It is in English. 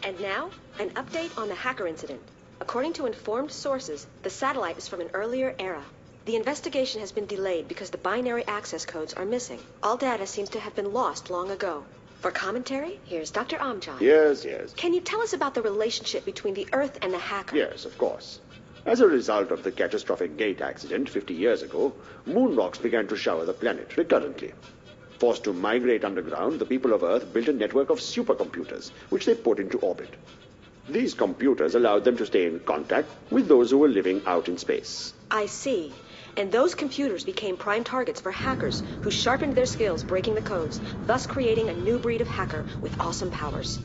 And now, an update on the hacker incident. According to informed sources, the satellite is from an earlier era. The investigation has been delayed because the binary access codes are missing. All data seems to have been lost long ago. For commentary, here's Dr. Amjad. Yes. Can you tell us about the relationship between the Earth and the hacker? Yes, of course. As a result of the catastrophic gate accident 50 years ago, moon rocks began to shower the planet recurrently. Forced to migrate underground, the people of Earth built a network of supercomputers, which they put into orbit. These computers allowed them to stay in contact with those who were living out in space. I see. And those computers became prime targets for hackers who sharpened their skills breaking the codes, thus creating a new breed of hacker with awesome powers.